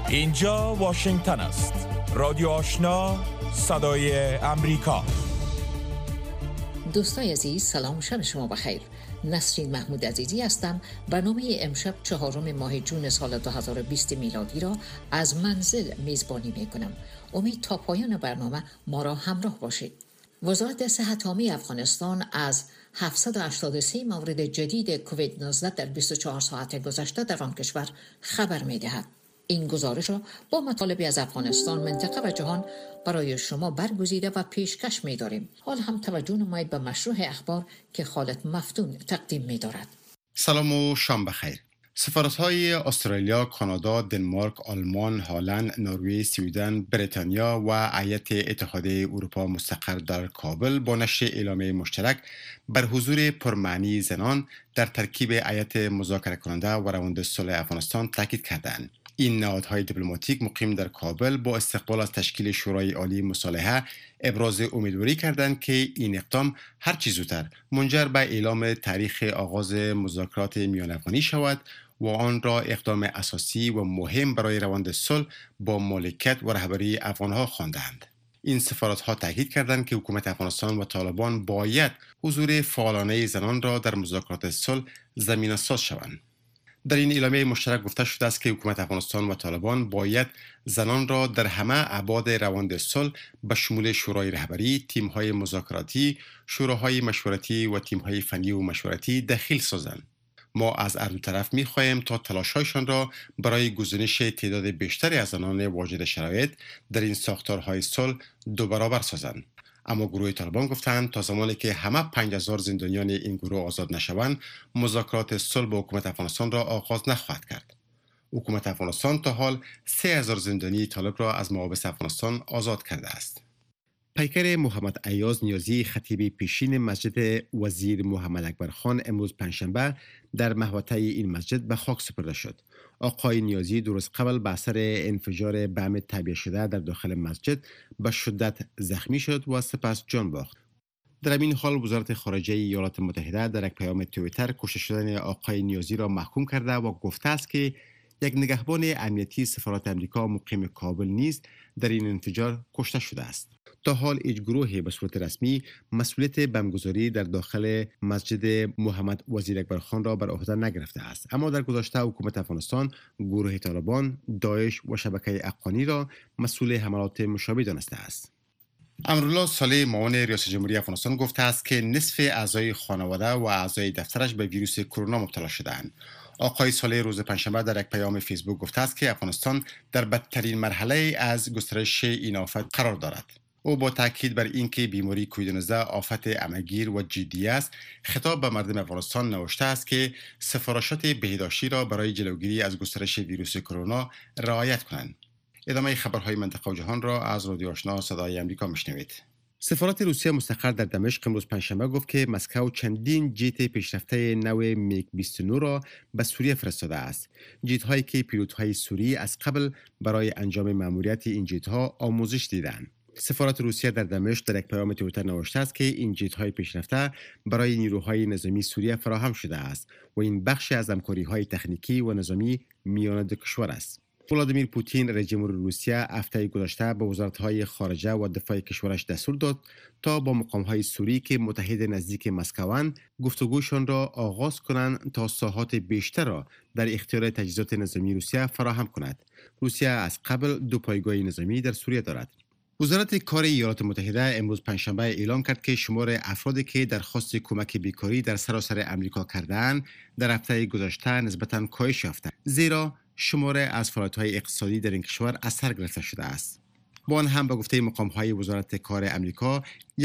اینجا واشنگتن است. رادیو آشنا، صدای امریکا. دوستای عزیز، سلام، شب شما بخیر. نسرین محمود عزیزی هستم. برنامه امشب 4 ماه جون سال 2020 میلادی را از منزل میزبانی میکنم. امید تا پایان برنامه ما را همراه باشید. وزارت صحت عامه افغانستان از 783 مورد جدید کووید 19 در 24 ساعت گذشته در آن کشور خبر می‌دهد. این گزارش را با مطالبی از افغانستان، منطقه و جهان برای شما برگزیده و پیشکش می‌داریم. حال هم توجه نمایید به مشروع اخبار که خالد مفتون تقدیم می‌دارد. سلام و شام بخیر. سفارت‌های استرالیا، کانادا، دنمارک، آلمان، هلند، نروژ، سوئدن، بریتانیا و هیئت اتحادیه اروپا مستقر در کابل با نشر اعلامیه مشترک بر حضور پرمعنی زنان در ترکیب هیئت مذاکره کننده و روند صلح افغانستان تاکید کردند. این نهادهای دیپلماتیک مقیم در کابل با استقبال از تشکیل شورای عالی مصالحه ابراز امیدواری کردند که این اقدام هر چه زودتر منجر به اعلام تاریخ آغاز مذاکرات میان افغانی شود و آن را اقدام اساسی و مهم برای روند صلح با مالکیت و رهبری افغانها خواندند. این سفارت‌ها تاکید کردند که حکومت افغانستان و طالبان باید حضور فعالانه زنان را در مذاکرات صلح زمینه‌ساز شوند. در این اعلامیه مشترک گفته شده است که حکومت افغانستان و طالبان باید زنان را در همه ابعاد روند صلح به شمول شورای رهبری، تیم‌های مذاکراتی، شوراهای مشورتی و تیم‌های فنی و مشورتی دخیل سازند. ما از هر دو طرف می‌خواهیم تا تلاش‌هایشان را برای گزینش تعداد بیشتری از زنان واجد شرایط در این ساختارهای صلح دو برابر سازند. اما گروه طالبان گفتند تا زمانی که همه 5000 زندانیان این گروه آزاد نشوند، مذاکرات صلح با حکومت افغانستان را آغاز نخواهد کرد. حکومت افغانستان تا حال 3000 زندانی طالب را از محابس افغانستان آزاد کرده است. پیکر محمد ایاز نیازی، خطیب پیشین مسجد وزیر محمد اکبر خان، امروز پنجشنبه در محوطه این مسجد به خاک سپرده شد. آقای نیازی 2 روز قبل به اثر انفجار بم تعبیه شده در داخل مسجد به شدت زخمی شد و سپس جان باخت. در این حال وزارت خارجه ایالات متحده در یک پیام توییتر کشته شدن آقای نیازی را محکوم کرده و گفته است که یک نگهبان امنیتی سفارت امریکا مقیم کابل نیز در این انفجار کشته شده است. تا حال هیچ گروهی به صورت رسمی مسئولیت بمبگذاری در داخل مسجد محمد وزیر اکبر خان را بر عهده نگرفته است، اما در گذشته حکومت افغانستان گروه طالبان، داعش و شبکه افغانی را مسئول حملات مشابه دانسته است. امرالله صالح، معاون ریاست جمهوری افغانستان، گفته است که نصف اعضای خانواده و اعضای دفترش به ویروس کرونا مبتلا شده‌اند. آقای صالح روز پنجشنبه در یک پیام فیسبوک گفته است که افغانستان در بدترین مرحله از گسترش این آفت قرار دارد. او با تاکید بر اینکه بیماری کووید 19 آفت همه‌گیر و جدی است، خطاب به مردم افغانستان نوشته است که سفارشات بهداشتی را برای جلوگیری از گسترش ویروس کرونا رعایت کنند. ادامه خبرهای منطقه و جهان را از رادیو آشنا صدای امریکا میشنوید. سفارت روسیه مستقر در دمشق امروز پنجشنبه گفت که مسکو چندین جت پیشرفته نو میگ 29 را به سوریه فرستاده است. جت هایی که پیلوت های سوری از قبل برای انجام مأموریت این جت ها آموزش دیدند. سفارت روسیه در دمشق در یک پیام توییتر نوشته است که این جت های پیشرفته برای نیروهای نظامی سوریه فراهم شده است و این بخشی از همکاری های تکنیکی و نظامی میان دو کشور است. ولادیمیر پوتین رئیس جمهور روسیه هفته گذشته به وزارت‌های خارجه و دفاع کشورش دستور داد تا با مقام‌های سوری که متحد نزدیک مسکوند گفتگوشان را آغاز کنند تا ساحات بیشتر را در اختیار تجهیزات نظامی روسیه فراهم کند. روسیه از قبل 2 پایگاه نظامی در سوریه دارد. وزارت کار ایالات متحده امروز پنجشنبه اعلام کرد که شمار افرادی که درخواست کمک بیکاری در سراسر امریکا کردند در هفته گذشته نسبتاً کاهش یافته، زیرا شمار از فعالیت‌های اقتصادی در این کشور اثر گرفته شده است. با آن هم به گفته مقام‌های وزارت کار امریکا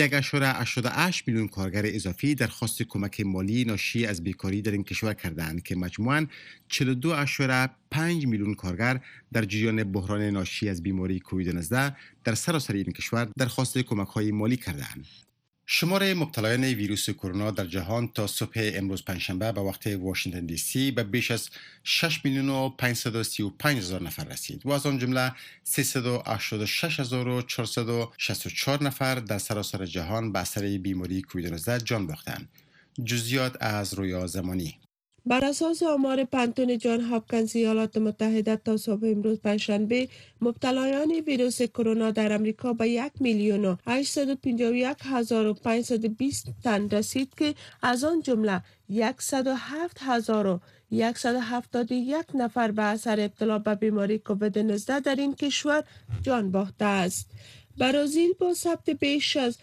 1.88 میلیون کارگر اضافی درخواست کمک مالی ناشی از بیکاری در این کشور کردند که مجموعاً 42.5 میلیون کارگر در جریان بحران ناشی از بیماری کووید 19 در سراسر این کشور درخواست کمک‌های مالی کردند. شمار مبتلایان ویروس کرونا در جهان تا صبح امروز پنجشنبه به وقت واشنگتن دی سی به بیش از 6,535,000 نفر رسید و از آن جمله 386,464 نفر در سراسر جهان به اثر بیماری کووید 19 جان باختند. جزئیات از رویا زمانی. بر اساس آمار پانتون جان هاپکینز ایالات متحده تا صبح امروز پنجشنبه مبتلایان ویروس کرونا در امریکا به 1,851,520 تن رسید که از آن جمله 107,171 نفر به اثر ابتلا به بیماری کووید 19 در این کشور جان باخته است. برزیل با ثبت بیش از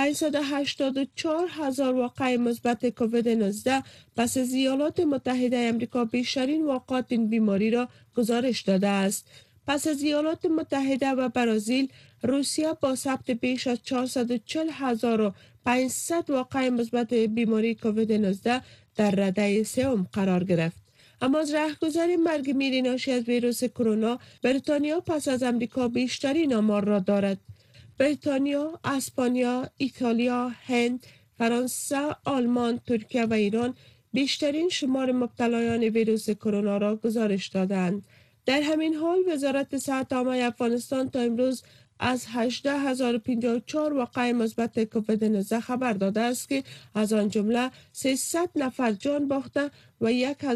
584,000 واقعه مثبت کووید 19 پس از ایالات متحده آمریکا بیشترین واقعات این بیماری را گزارش داده است. پس از ایالات متحده و برزیل، روسیه با ثبت بیش از 440,500 واقعه مثبت بیماری کووید 19 در رده سوم قرار گرفت. اما از رهگذر مرگ میری ناشی از ویروس کرونا، بریتانیا پس از امریکا بیشترین آمار را دارد. بریتانیا، اسپانیا، ایتالیا، هند، فرانسه، آلمان، ترکیه و ایران بیشترین شمار مبتلایان ویروس کرونا را گزارش دادند. در همین حال وزارت صحت عامه افغانستان تا امروز از 18,054 واقعه مثبت کووید 19 خبر داده است که از آن جمله 300 نفر جان باخته و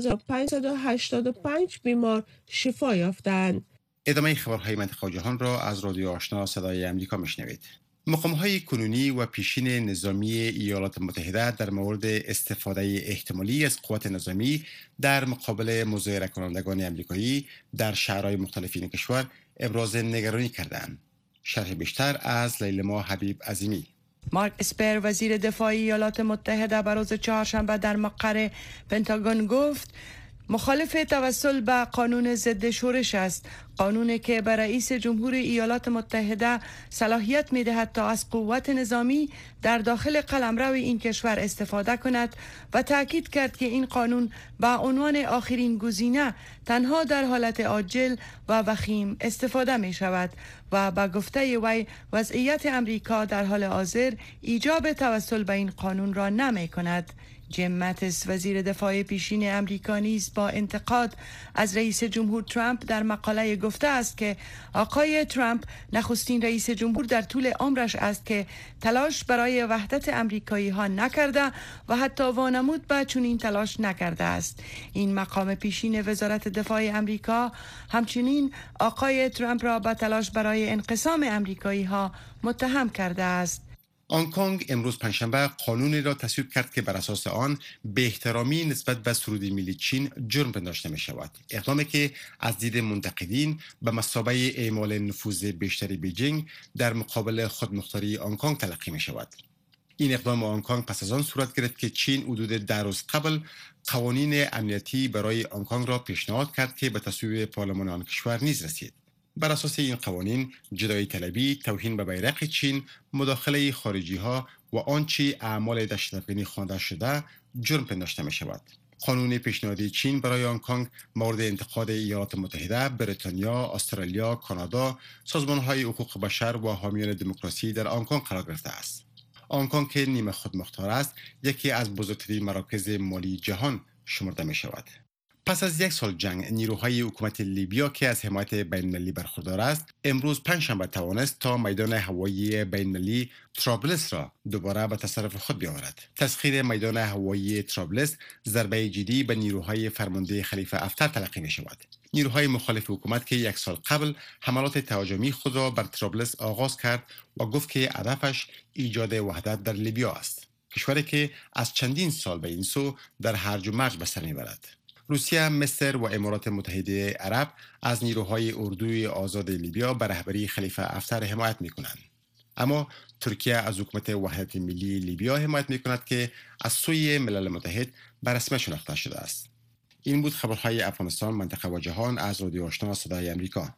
1,585 بیمار شفا یافتند. ادامه خبرهای منطقه و جهان را از رادیو آشنا صدای امریکا میشنوید. مقام‌های کنونی و پیشین نظامی ایالات متحده در مورد استفاده احتمالی از قوات نظامی در مقابل مظاهره کنندگان آمریکایی در شهرهای مختلف این کشور ابراز نگرانی کردند. شرح بیشتر از لیلما حبیب عظیمی. مارک اسپر وزیر دفاع ایالات متحده بر روز چهارشنبه در مقر پنتاگون گفت مخالف توسل به قانون ضد شورش است، قانونی که به رئیس جمهور ایالات متحده صلاحیت می دهد تا از قوت نظامی در داخل قلمرو این کشور استفاده کند و تاکید کرد که این قانون به عنوان آخرین گزینه تنها در حالت عاجل و وخیم استفاده می شود و به گفته وی وضعیت امریکا در حال حاضر ایجاب توسل به این قانون را نمی کند. جیم ماتیس وزیر دفاع پیشین امریکا نیز با انتقاد از رئیس جمهور ترامپ در مقاله گفته است که آقای ترامپ نخستین رئیس جمهور در طول عمرش است که تلاش برای وحدت امریکایی ها نکرده و حتی وانمود به چنین تلاش نکرده است. این مقام پیشین وزارت دفاع امریکا همچنین آقای ترامپ را به تلاش برای انقسام امریکایی ها متهم کرده است. هنگ کنگ امروز پنجشنبه قانونی را تصویب کرد که بر اساس آن به احترامی نسبت به سرود ملی چین جرم پنداشته می شود. اقدامی که از دید منتقدین به مثابه اعمال نفوذ بیشتری بیجینگ در مقابل خودمختاری هنگ کنگ تلقی می شود. این اقدام هنگ کنگ پس از آن صورت گرفت که چین حدود 10 روز قبل قوانین امنیتی برای هنگ کنگ را پیشنهاد کرد که به تصویب پارلمان آن کشور نیز رسید. بر اساس این قوانین جدایی طلبی، توهین به بیرق چین، مداخله خارجی ها و آنچه اعمال دهشت‌افکنی خوانده شده جرم پنداشته می شود. قانون پیشنهادی چین برای هنگ کنگ مورد انتقاد ایالات متحده، بریتانیا، استرالیا، کانادا، سازمان‌های حقوق بشر و حامیان دموکراسی در هنگ کنگ قرار گرفته است. هنگ کنگ که نیمه خودمختار است، یکی از بزرگترین مراکز مالی جهان شمرده می شود. پس از یک سال جنگ، نیروهای حکومت لیبیا که از حمایت بین‌المللی برخوردار است، امروز پنجشنبه توانست تا میدان هوایی بین‌المللی طرابلس را دوباره به تصرف خود بیاورد. تسخیر میدان هوایی طرابلس ضربه جدی به نیروهای فرمانده خلیفه حفتر تلقی می شود. نیروهای مخالف حکومت که یک سال قبل حملات تهاجمی خود را بر طرابلس آغاز کرد و گفت که هدفش ایجاد وحدت در لیبیا است، کشوری که از چندین سال به این سو در هرج و مرج به سر میبرد. روسیه، مصر و امارات متحده عرب از نیروهای اردوی آزاد لیبیا به رهبری خلیفه حفتر حمایت می‌کنند. اما ترکیه از حکومت وحدت ملی لیبیا حمایت می‌کند که از سوی ملل متحد به رسمیت شناخته شده است. این بود خبرهای افغانستان، منطقه و جهان از رادیو آشنا صدای امریکا.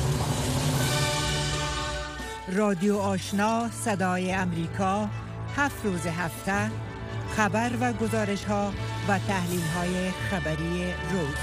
رادیو آشنا صدای امریکا، 7 روز هفته خبر و گزارش ها و تحلیل های خبری روز.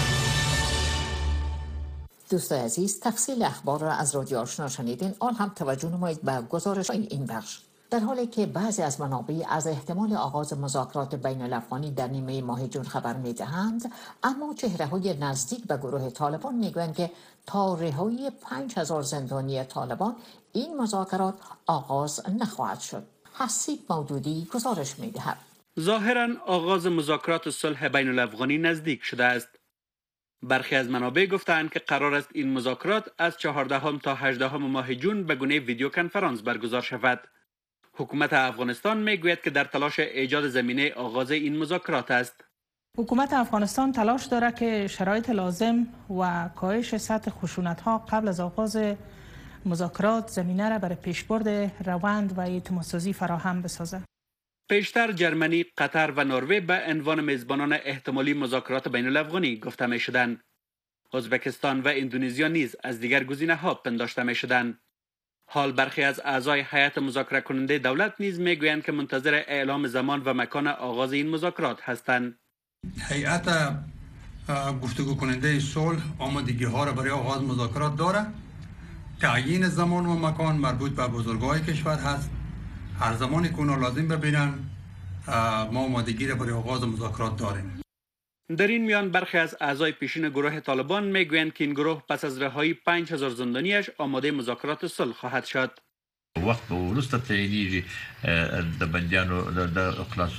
دوستان عزیز، تفصیل اخبار را از رادیو آشنا شنیدین. آن هم توجه نمایید به گزارش های این بخش. در حالی که بعضی از منابع از احتمال آغاز مذاکرات بین الافغانی در نیمه ماه جون خبر می دهند، اما چهره های نزدیک به گروه طالبان می گویند که تا رهایی 5000 زندانی طالبان این مذاکرات آغاز نخواهد شد. حسیب مودودی گزارش می دهد. ظاهراً آغاز مذاکرات صلح بین الافغانی نزدیک شده است. برخی از منابع گفتند که قرار است این مذاکرات از 14 تا 18 ماه جون به گونه ویدیو کنفرانس برگزار شود. حکومت افغانستان میگوید که در تلاش ایجاد زمینه آغاز این مذاکرات است. حکومت افغانستان تلاش دارد که شرایط لازم و کاهش سطح خشونت‌ها قبل از آغاز مذاکرات زمینه را برای پیشبرد روند و اعتمادسازی فراهم بسازد. پیشتر جرمنی، قطر و نروژ به عنوان میزبانان احتمالی مذاکرات بین الافغانی گفته می شدند. ازبکستان و اندونزیا نیز از دیگر گزینه‌ها پنداشته می شدند. حال برخی از اعضای هیئت مذاکره کننده دولت نیز میگویند که منتظر اعلام زمان و مکان آغاز این مذاکرات هستند. هیئت گفتگو کننده صلح آمادگی ها را برای آغاز مذاکرات دارد. تعیین زمان و مکان مربوط به بزرگای کشور هست. هر زمانی که اونا لازم ببینن ما آمادگی را برای آغاز مذاکرات داریم. در این میان برخی از اعضای پیشین گروه طالبان میگویند که این گروه پس از رهایی 5000 زندانیش آماده مذاکرات صلح خواهد شد. وخت ورسته تعینیږي د بندیانو د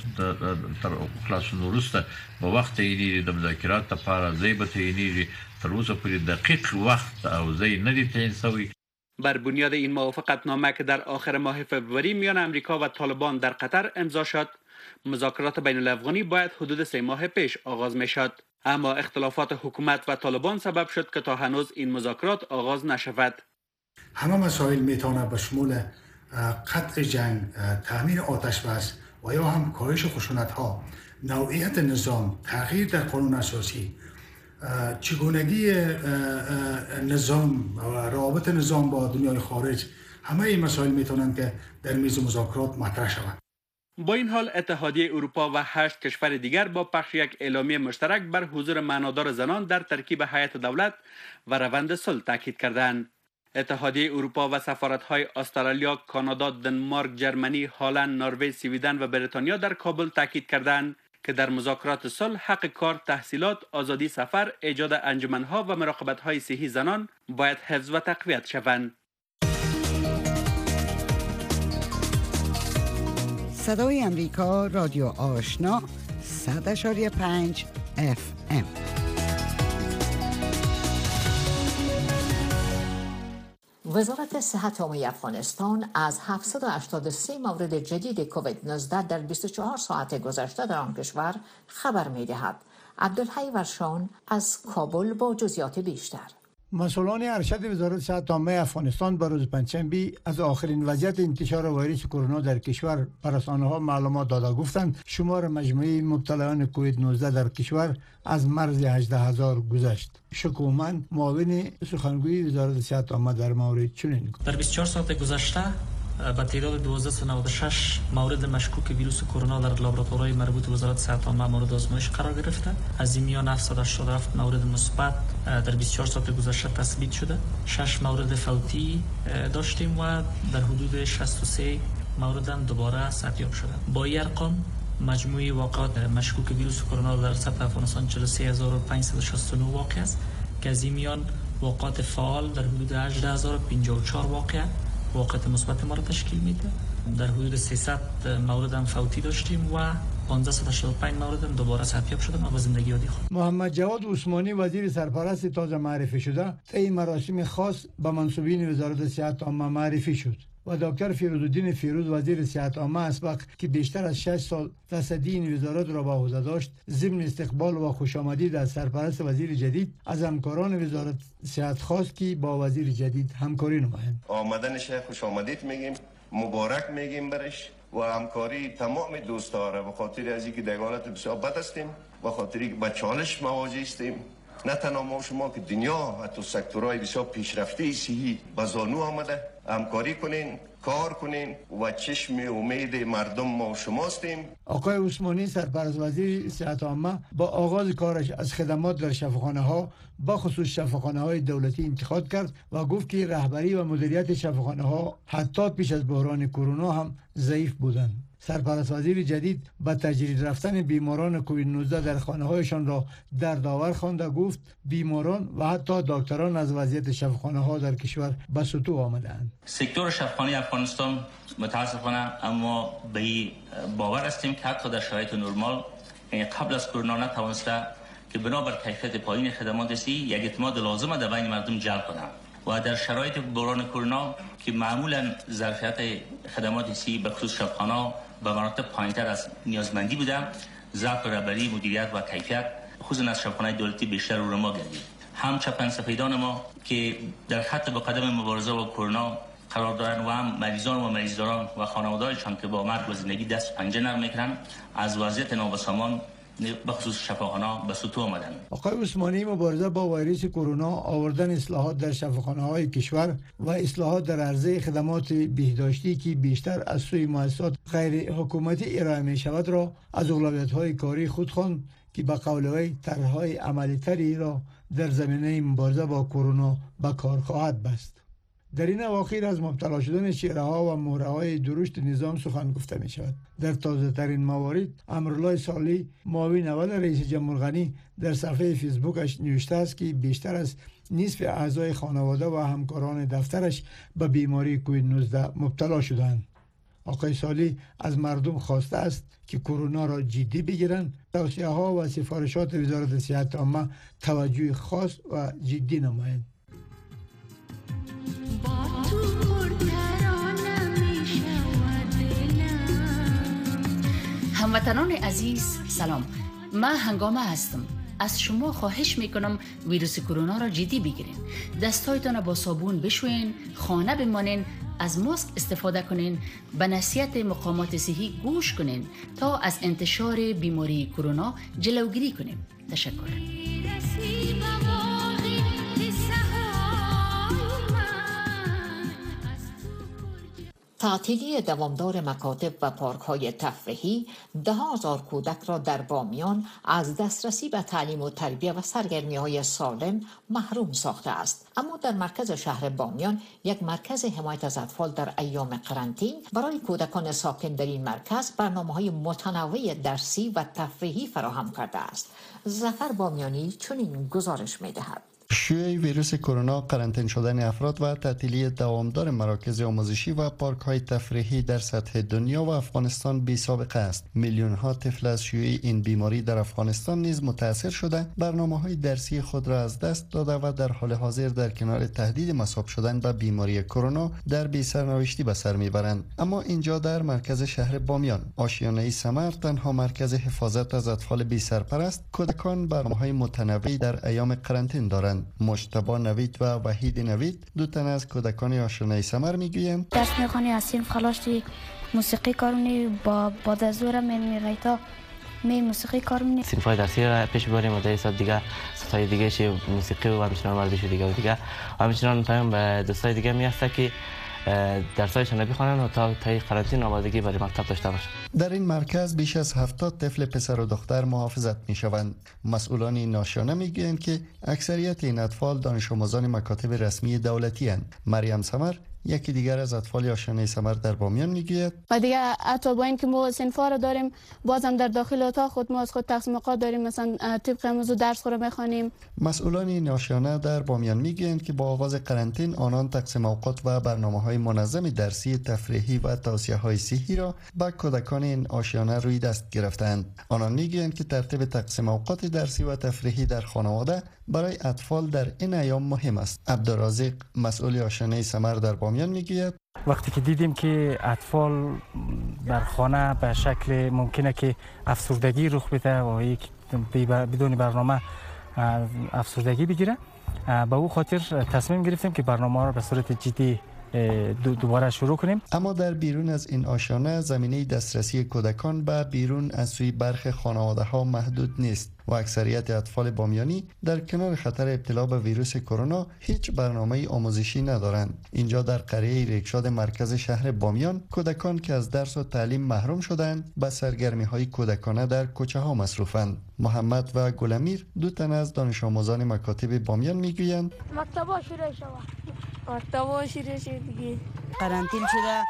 خلاصون ورسته په وخت تعینیږي د مذاکرات لپاره ځای به تعینیږي تر اوسه پورې دقیق وخت او ځای نه دی تعیین شوی. بر بنیاد این موافقتنامه که در آخر ماه فوریه میان امریکا و طالبان در قطر امضا شد، مذاکرات بین الافغانی باید حدود 3 ماه پیش آغاز می شد. اما اختلافات حکومت و طالبان سبب شد که تا هنوز این مذاکرات آغاز نشود. همه مسائل میتونه به شمول قطع جنگ، تامین آتش بس و یا هم کاهش خشونت ها، نوعیت نظام، تغییر در قانون اساسی، چگونگی نظام و روابط نظام با دنیای خارج، همه این مسائل میتونن که در میز مذاکرات مطرح شوند. با این حال اتحادیه اروپا و 8 کشور دیگر با پخش یک اعلامیه مشترک بر حضور معنادار زنان در ترکیب هیئت دولت و روند صلح تاکید کردند. اتحادیه اروپا و سفارت‌های استرالیا، کانادا، دنمارک، جرمنی، هلند، نروژ، سویدن و بریتانیا در کابل تاکید کردند که در مذاکرات صلح حق کار، تحصیلات، آزادی سفر، ایجاد انجمن‌ها و مراقبت‌های صحی زنان باید حفظ و تقویت شوند. صدای امریکا، رادیو آشنا، 100.5 FM. وزارت صحت عمومی افغانستان از 783 مورد جدید کووید 19 در 24 ساعت گذشته در آن کشور خبر می دهد. عبدالحی ورشان از کابل با جزئیات بیشتر. مسئولان ارشد وزارت صحت عامه افغانستان به روز پنجشنبه از آخرین وضعیت انتشار ویروس کرونا در کشور به رسانه‌ها معلومات داده گفتند شمار مجموعی مبتلایان کووید 19 در کشور از مرز 18000 گذشت. شکومن معاون سخنگوی وزارت صحت عامه در مورد چنین گفت: در 24 ساعت گذشته با تعداد 1296 مورد مشکوک ویروس کرونا در لابراتوارهای مربوط به وزارت صحت عامه مورد آزمایش قرار گرفته. از این میان 787 مورد مثبت در 24 ساعت گذشته تثبیت شده. 6 مورد فوتی داشتیم و در حدود 63 مورد هم دوباره ثبت شده. با این ارقام مجموعی واقعات مشکوک ویروس کرونا در سطح افغانستان 43569 واقع است که از این میان واقعات فعال در حدود 18054 واقع واقعات مثبت ما را تشکیل میده. در حدود 300 مورد هم فوتی داشتیم و 1585 مورد هم دوباره صحتیاب شدن و به زندگی عادی خورد. محمد جواد عثمانی وزیر سرپرست تازه معرفی شده طی مراسم خاص به منصوبین وزارت صحت عامه معرفی شد و دکتر فیروزالدین فیروز وزیر صحت عامه اسبق که بیشتر از 6 سال تصدی این وزارت را به عهده داشت ضمن استقبال و خوشامدید از سرپرست وزیر جدید از همکاران وزارت صحت خواست که با وزیر جدید همکاری نمایند. آمدنش خوشامدید میگیم، مبارک میگیم برش و همکاری تمام دوستا را به خاطر از اینکه در حالت بسیار بد هستیم، به خاطر اینکه با چالش مواجه هستیم. نه تنها ما شما که دنیا حتی سکتورهای بسیار پیشرفته صحی به زانو آمده، همکاری کنین، کار کنین و چشم امید مردم ما شما هستیم. آقای عثمانی سرپرست وزیر صحت عامه با آغاز کارش از خدمات در شفاخانه ها با خصوص شفاخانه های دولتی انتقاد کرد و گفت که رهبری و مدیریت شفاخانه ها حتی پیش از بحران کرونا هم ضعیف بودند. سرپرست وزیر جدید به تجدید رفتن بیماران کووید 19 در خانه‌هایشان را در داور خوانده گفت بیماران و حتی دکتران از وضعیت شفاخانه‌ها در کشور به سطوح آمدند. سکتور شفاخانه افغانستان متاسفانه اما به باور هستیم که حتی در شرایط نرمال قبل از کرونا نتوانسته که بنابر کیفیت پایین خدمات سی یک اعتماد لازم در بین مردم جلب کنند و در شرایط بحران کرونا که معمولا ظرفیت خدمات سی به خصوص شفاخانه به مراتب پایینتر از نیازمندی بوده، ضعف رهبری مدیریت و کیفیت خصوصا از شفاخانه دولتی بیشتر رو ما گردید. هم چپن سفیدان ما که در خط به قدم مبارزه با کرونا قرار دارند و هم مریضان و مریضداران و خانواده‌هایشان که با مرگ و زندگی دست پنجه نرم میکنند از وضعیت نابسامان به خصوص شفاخانه به سطوح آمدند. آقای عثمانی مبارزه با ویروس کرونا، آوردن اصلاحات در شفاخانه‌های کشور و اصلاحات در عرضه خدمات بهداشتی که بیشتر از سوی مؤسسات غیر حکومتی ارائه می شود را از اولویت‌های کاری خود خواند که به قول وی طرح‌های عملی‌تری را در زمینه مبارزه با کرونا به کار خواهد بست. در این اواخر از مبتلا شدن شیره‌ها و مهره‌های درشت نظام سخن گفته می شود. در تازه ترین موارد امرالله صالحی معاون اول رئیس جمهور غنی در صفحه فیسبوکش نوشته است که بیشتر از نصف اعضای خانواده و همکاران دفترش به بیماری کووید 19 مبتلا شدند. آقای صالحی از مردم خواسته است که کرونا را جدی بگیرند، توصیه‌ها و سفارشات وزارت صحت عامه توجه خاص و جدی نمایند. هموطنان عزیز سلام، من هنگامه هستم. از شما خواهش میکنم ویروس کرونا را جدی بگیرین. دستایتان را با صابون بشوین، خانه بمانین، از ماسک استفاده کنین، به نصیحت مقامات صحی گوش کنین تا از انتشار بیماری کرونا جلوگیری کنیم. تشکر. تعطیلی دوامدار مکاتب و پارک‌های تفریحی 10,000 کودک را در بامیان از دسترسی به تعلیم و تربیت و سرگرمی‌های سالم محروم ساخته است. اما در مرکز شهر بامیان یک مرکز حمایت از اطفال در ایام قرنطینه برای کودکان ساکن در این مرکز برنامه‌های متنوع درسی و تفریحی فراهم کرده است. ظفر بامیانی چنین گزارش می‌دهد. شیوع ویروس کرونا، قرنطینه شدن افراد و تعطیلی دوامدار مراکز آموزشی و پارک‌های تفریحی در سطح دنیا و افغانستان بی سابقه است. میلیون‌ها طفل از شیوع این بیماری در افغانستان نیز متاثر شده، برنامه‌های درسی خود را از دست داده و در حال حاضر در کنار تهدید مصاب شدن به بیماری کرونا در بی سرنوشتی به سر میبرند. اما اینجا در مرکز شهر بامیان، آشیانه ثمر، تنها مرکز حفاظت از اطفال بی سرپرست، کودکان برنامه‌های متنوعی در ایام قرنطینه دارند. مجتبی نوید و وحید نوید، دو تن از کودکان آشیانه ثمر میگویند درس میخوانی، از صنف خلاشتی موسیقی کار می‌کنی، با دزور می‌ریتا موسیقی کار می‌کنی. صنف‌های درسی را پیش ببریم و در ساعت دیگه ستای دیگه چه موسیقی و همچنان ورزش دیگه همچنان پیام به دوستای دیگه می‌هسته که درسایشان بخوانند و تا قرنطینه آمادگی برای مکتب داشته باشند. در این مرکز بیش از 70 طفل پسر و دختر محافظت می‌شوند. مسئولان ناشیانه میگویند که اکثریت این اطفال دانش آموزان مکاتب رسمی دولتی اند. مریم ثمر، یکی دیگر از اطفال آشیانه ثمر در بامیان میگوید و دیگه حتی با اینکه ما صنفا رو داریم، بازم در داخل اتاق خود ما از خود تقسیم اوقات داریم، مثلا طبق موضوع درس رو میخوانیم. مسئولان ناشیانه در بامیان میگویند که با آغاز قرنطینه آنان تقسیم اوقات و برنامه‌های منظم درسی، تفریحی و توصیه‌های صحی را به کودکان این آشیانه روی دست گرفتند. آنان میگویند که ترتیب تقسیم اوقات درسی و تفریحی در خانواده برای اطفال در این ایام مهم است. عبدالرزاق، مسئول آشیانه ثمر در بامیان میگوید وقتی که دیدیم که اطفال در خانه به شکل ممکنه که افسردگی رخ بده و یک بدون برنامه افسردگی بگیره، به او خاطر تصمیم گرفتیم که برنامه را به صورت جدی دوباره شروع کنیم. اما در بیرون از این آشیانه زمینه دسترسی کودکان به بیرون از سوی برخی خانواده ها محدود نیست و اکثریت اطفال بامیانی در کنار خطر ابتلا به ویروس کرونا هیچ برنامه آموزشی ندارند. اینجا در قریه ریکشاد مرکز شهر بامیان، کودکان که از درس و تعلیم محروم شدند به سرگرمی های کودکانه در کوچه ها مصروفند. محمد و گلمیر، دو تن از دانش آموزان مکاتب بامیان میگویند مکتبا شروع شد دیگه. قرنطینه شده،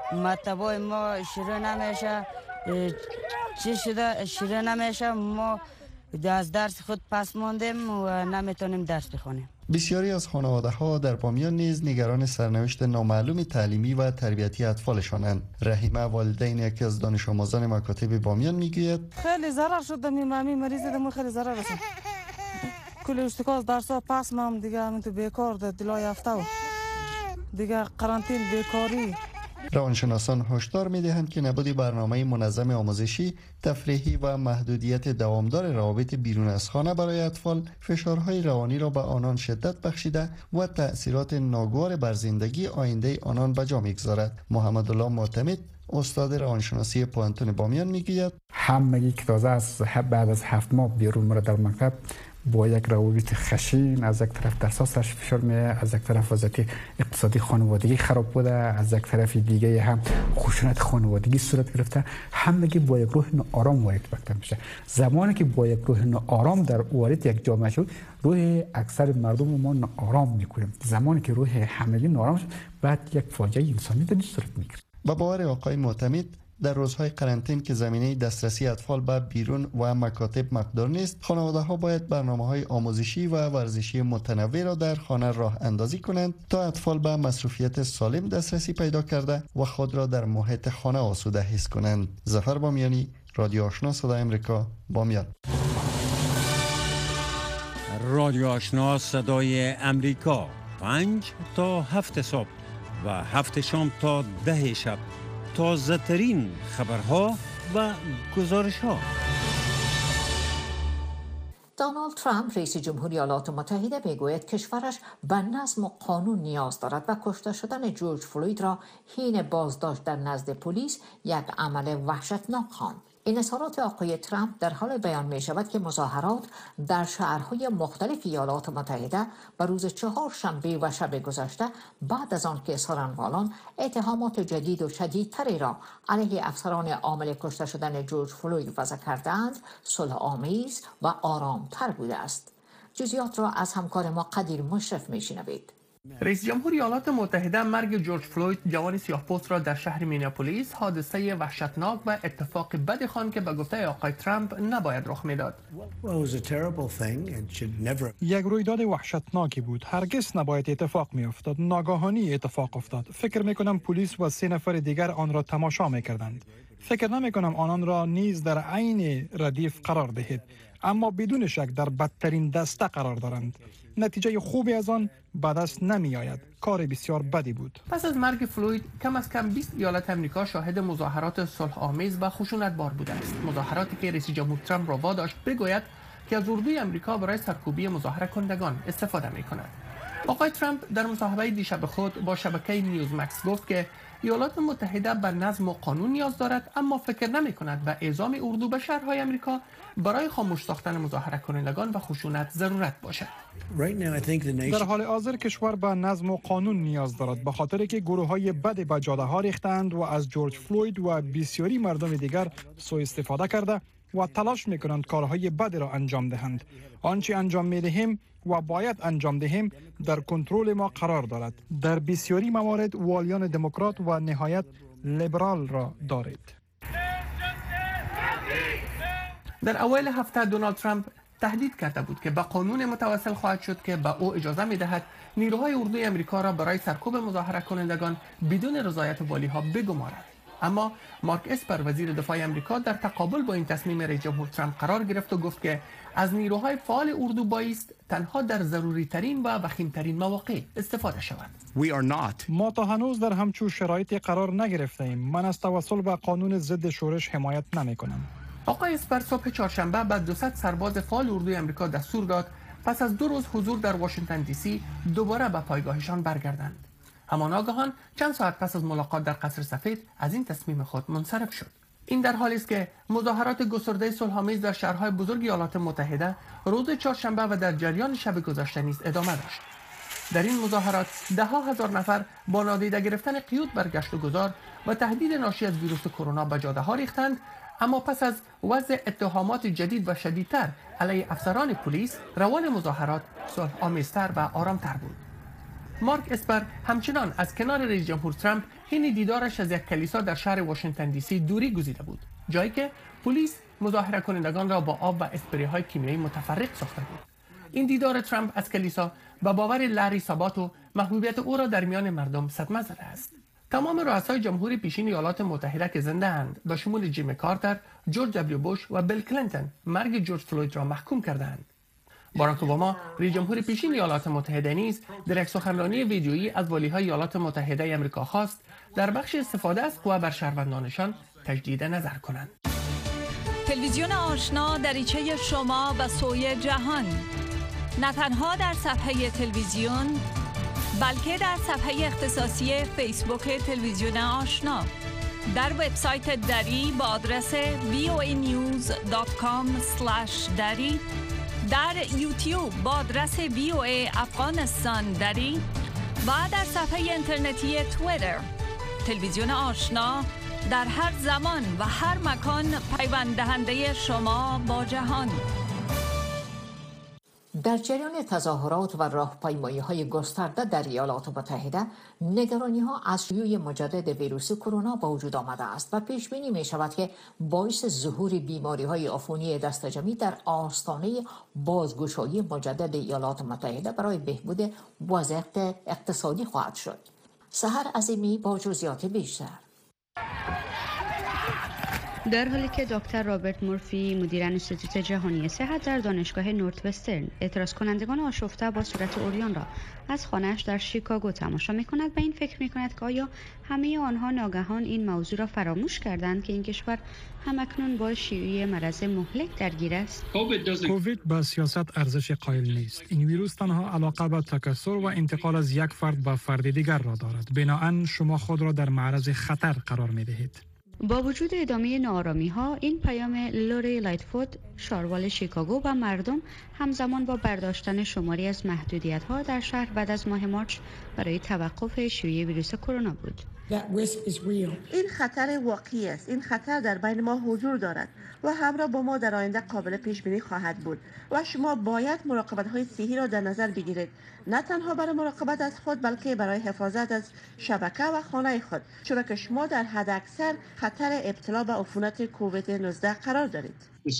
مطبای ما شروع نمیشه، چی شده شروع نمیشه، ما از درس خود پس ماندیم و نمیتونیم درس بخونیم. بسیاری از خانواده ها در بامیان نیز نگران سرنوشت نامعلوم تعلیمی و تربیتی اطفالشانند. رحیمه والدین یکی از دانش آموزان مکاتب بامیان میگوید خیلی ضرر شد مامی مریض دم خیلی ضرر رسید. کل استکاز درس پس مام دیگه همین تو بیکار دلای هفته و دیگه قرنطین بیکاری. روانشناسان هشدار می‌دهند که نبود برنامه منظم آموزشی، تفریحی و محدودیت دوامدار روابط بیرون از خانه برای اطفال فشارهای روانی را به آنان شدت بخشیده و تأثیرات ناگوار بر زندگی آینده آنان به جا می‌گذارد. محمد الله معتمد استاد روانشناسی پوهنتون بامیان میگوید همگی که تازه از بعد از 7 ماه بیرون مورد در مکتب با یک روابط خشین، از یک طرف درسش فشار میاد، از یک طرف وضعیت اقتصادی خانوادگی خراب بوده، از یک طرف دیگه هم خشونت خانوادگی صورت گرفته. همگی با یک روح ناآرام وارد مکتب میشه. زمانی که با یک روح ناآرام در وارد یک جامعه شد، روح اکثر مردم ما ناآرام میکنیم. زمانی که روح همگی ناآرام شد، بعد یک فاجعه انسانی در صورت میگیره. با باور آقای معتمد در روزهای قرنطین که زمینه دسترسی اطفال به بیرون و مکاتب مقدار نیست، خانواده‌ها باید برنامه‌های آموزشی و ورزشی متنوع را در خانه راه اندازی کنند تا اطفال به مصروفیت سالم دسترسی پیدا کرده و خود را در محیط خانه آسوده حس کنند. ظفر بامیانی، رادیو آشنا صدای امریکا، بامیان. رادیو آشنا صدای امریکا 5 تا 7 صبح و 7 شام تا 10 شب. تازه ترین خبرها و گزارش ها. دونالد ترامپ رئیس جمهوری ایالات متحده میگوید کشورش به نظم و قانون نیاز دارد و کشته شدن جورج فلوید را حین بازداشت در نزد پلیس یک عمل وحشتناک خواند. این اظهارات آقای ترامپ در حال بیان می شود که مظاهرات در شهرهای مختلف ایالات متحده به روز چهارشنبه و شب گذشته بعد از آن که اظهارنوالان اتهامات جدید و شدیدتری را علیه افسران عامل کشته شدن جورج فلوید وضع کردند، صلح آمیز و آرامتر بوده است. جزئیات را از همکار ما قدیر مشرف می شنوید. رئیس جمهوری ایالات متحده مرگ جورج فلوید جوان سیاه‌پوست را در شهر مینیاپولیس حادثه وحشتناک و اتفاق بدی خواند که به گفته آقای ترامپ نباید رخ میداد. یک رویداد وحشتناکی بود. هرگز نباید اتفاق میافتاد. ناگهانی اتفاق افتاد. فکر میکنم پلیس و 3 نفر دیگر آن را تماشا میکردند. فکر نمیکنم آنان را نیز در عین ردیف قرار دهید، اما بدون شک در بدترین دسته قرار دارند. نتیجه خوبی از آن به دست نمی آید. کار بسیار بدی بود. پس از مرگ فلوید کم از کم 20 ایالت امریکا شاهد مظاهرات صلح آمیز و خشونتبار بوده است. مظاهراتی که رئیس جمهور ترامپ را واداشت بگوید که از اردوی امریکا برای سرکوبی مظاهره کنندگان استفاده می کند. آقای ترامپ در مصاحبه دیشب خود با شبکه نیوز مکس گفت که ایالات متحده به نظم و قانون نیاز دارد، اما فکر نمی کند به اعزام اردو به شهرهای امریکا برای خاموش ساختن مظاهره کنندگان و خشونت ضرورت باشد. در حال حاضر کشور به نظم و قانون نیاز دارد، به خاطر که گروه‌های بد به جاده‌ها ریختند و از جورج فلوید و بسیاری مردم دیگر سوء استفاده کرده و تلاش می‌کنند کارهای بد را انجام دهند. آنچه انجام می‌دهیم و باید انجام دهیم در کنترل ما قرار دارد. در بسیاری موارد والیان دموکرات و نهایت لیبرال را دارید. در اوایل هفته دونالد ترامپ تهدید کرده بود که به قانون متوسل خواهد شد که به او اجازه می‌دهد نیروهای اردوی امریکا را برای سرکوب مظاهره کنندگان بدون رضایت والی‌ها بگمارد. اما مارک اسپر وزیر دفاع امریکا در تقابل با این تصمیم رئیس جمهور ترامپ قرار گرفت و گفت که از نیروهای فعال اردو بایست تنها در ضروری ترین و وخیم ترین مواقع استفاده شود. ما تا هنوز در همچون شرایطی قرار نگرفته ایم. من از توسل به قانون ضد شورش حمایت نمی کنم. آقای اسپر صبح چهارشنبه به 200 سرباز فعال اردوی امریکا دستور داد پس از 2 روز حضور در واشنگتن دی سی دوباره به پایگاهشان برگردند. اما ناگهان چند ساعت پس از ملاقات در قصر سفید از این تصمیم خود منصرف شد. این در حالی است که مظاهرات گسترده صلح‌آمیز در شهرهای بزرگ ایالات متحده روز چهارشنبه و در جریان شب گذشته نیز ادامه داشت. در این مظاهرات ده‌ها هزار نفر با نادیده گرفتن قیود بر گشت و گذار و تهدید ناشی از ویروس کرونا به جاده‌ها ریختند، اما پس از وضع اتهامات جدید و شدیدتر علیه افسران پلیس، روال مظاهرات صلح‌آمیزتر و آرامتر بود. مارک اسپر همچنان از کنار رئیس جمهور ترامپ حین دیدارش از یک کلیسا در شهر واشنگتن دی سی دوری گزیده بود، جایی که پلیس مظاهره کنندگان را با آب و اسپری‌های کیمیایی متفرق ساخته بود. این دیدار ترامپ از کلیسا به باور لری ساباتو محبوبیت او را در میان مردم صدمه زده است. تمام رؤسای جمهوری پیشین ایالات متحده که زنده اند به شمول جیمی کارتر، جورج دبلیو بوش و بیل کلینتون مرگ جورج فلوید را محکوم کردند. باراک اوباما رئیس جمهور پیشین ایالات متحده نیز در یک سخنرانی ویدیویی از والی‌های ایالات متحده آمریکا خواست در بخش استفاده از قوه بر شهروندانشان تجدید نظر کنند. تلویزیون آشنا دریچه شما به سوی جهان، نه تنها در صفحه تلویزیون بلکه در صفحه اختصاصی فیسبوک تلویزیون آشنا، در وبسایت دری با آدرس voanews.com/dari، در یوتیوب با آدرس VOA افغانستان دری و در صفحه اینترنتی توییتر. تلویزیون آشنا در هر زمان و هر مکان پیوند دهنده شما با جهان. در جریان تظاهرات و راهپیمایی‌های گسترده در ایالات متحده، نگرانی‌ها از شیوع مجدد ویروس کرونا به وجود آمده است و پیش بینی می‌شود که باعث ظهور بیماری‌های عفونی دسته‌جمعی در آستانه بازگشایی مجدد ایالات متحده برای بهبود وضعیت اقتصادی خواهد شد. سحر عظیمی با جزئیات بیشتر. در حالی که دکتر رابرت مورفی مدیر انستیتوت جهانی صحت در دانشگاه نورتوسترن اعتراض کنندگان آشفته با صورت عریان را از خانه‌اش در شیکاگو تماشا می‌کند، به این فکر می‌کند که آیا همه آنها ناگهان این موضوع را فراموش کردند که این کشور همکنون با شیوع مرض مهلک درگیر است. کووید به سیاست ارزش قائل نیست. این ویروس تنها علاقه به تکثر و انتقال از یک فرد به فرد دیگر را دارد. بنابراین شما خود را در معرض خطر قرار می‌دهید. با وجود ادامه ناآرامی‌ها، این پیام لوری لایتفود، شاروال شیکاگو و مردم همزمان با برداشتن شماری از محدودیت‌ها در شهر بعد از ماه مارچ برای توقف شیوع ویروس کرونا بود. این خطر واقعی است. این خطر در بین ما حضور دارد و همراه با ما در آینده قابل پیش بینی خواهد بود و شما باید مراقبت‌های صحی را در نظر بگیرید، نه تنها برای مراقبت از خود بلکه برای حفاظت از شبکه و خانه خود، چرا که شما در حداکثر خطر ابتلا به عفونت کووید 19 قرار دارید.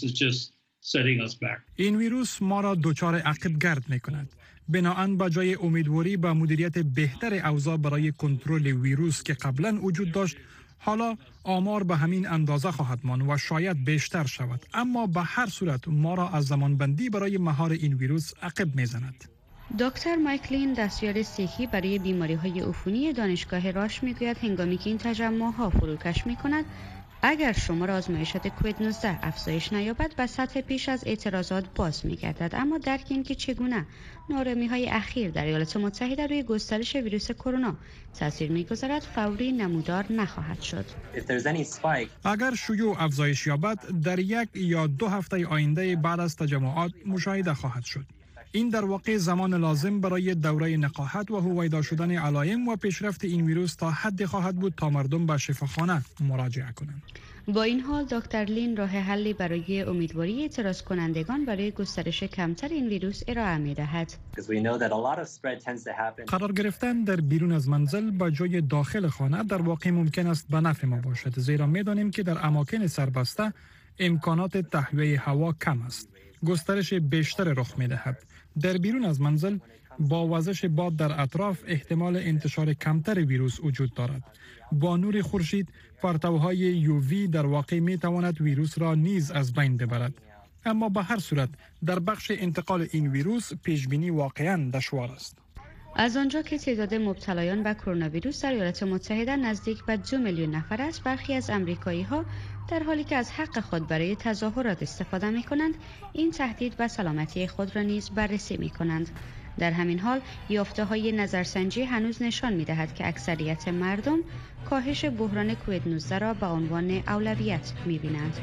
این ویروس ما را دچار عقب گرد می‌کند. بنابراین با جای امیدواری به مدیریت بهتر اوضاع برای کنترل ویروس که قبلا وجود داشت، حالا آمار به همین اندازه خواهد ماند و شاید بیشتر شود، اما به هر صورت ما را از زمانبندی برای مهار این ویروس عقب می‌زند. دکتر مایکلین، دستیار صحی برای بیماری‌های عفونی دانشگاه راش میگوید هنگامی که این تجمع‌ها فروکش می‌کند، اگر شمار آزمایشات کووید 19 افزایش نیابد به سطح پیش از اعتراضات باز می‌گردد، اما درک اینکه چگونه ناآرامی‌های اخیر در ایالات متحده روی گسترش ویروس کرونا تاثیر می‌گذارد فوری نمودار نخواهد شد. اگر شیوع افزایش یابد، در 1 یا 2 هفته آینده بعد از تجمعات مشاهده خواهد شد. این در واقع زمان لازم برای دوره نقاهت و هویدا شدن علایم و پیشرفت این ویروس تا حدی خواهد بود تا مردم به شفاخانه مراجعه کنند. با این حال دکتر لین راه حلی برای امیدواری اعتراض کنندگان برای گسترش کمتر این ویروس ارائه می‌دهد. قرار گرفتن در بیرون از منزل با جای داخل خانه در واقع ممکن است به نفع ما باشد، زیرا می‌دانیم که در اماکن سربسته امکانات تهویه هوا کم است. گسترش بیشتر رخ می‌دهد. در بیرون از منزل با وزش باد در اطراف احتمال انتشار کمتر ویروس وجود دارد. با نور خورشید پرتوهای یووی در واقع می تواند ویروس را نیز از بین ببرد. اما به هر صورت در بخش انتقال این ویروس پیش بینی واقعاً دشوار است. از آنجا که تعداد مبتلایان به کرونا ویروس در ایالات متحده نزدیک به 2 میلیون نفر است، برخی از امریکایی‌ها در حالی که از حق خود برای تظاهرات استفاده می‌کنند، این تهدید به سلامتی خود را نیز بررسی می‌کنند. در همین حال، یافته‌های نظرسنجی هنوز نشان می‌دهد که اکثریت مردم کاهش بحران کووید 19 را به عنوان اولویت می‌بینند.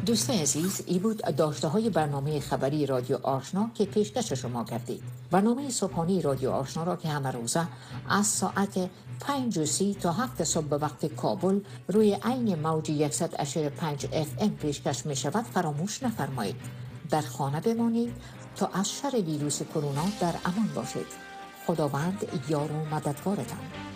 دوستان عزیز، ای بود داشته های برنامه خبری رادیو آشنا که پیشکش شما کردید. برنامه صبحانه رادیو آشنا را که همه روزه از ساعت 5:30 تا 7 صبح به وقت کابل روی عین موج 100.5 FM پیشکش می شود فراموش نفرمایید. در خانه بمانید تا از شر ویروس کرونا در امان باشید. خداوند یار و مددگارتان.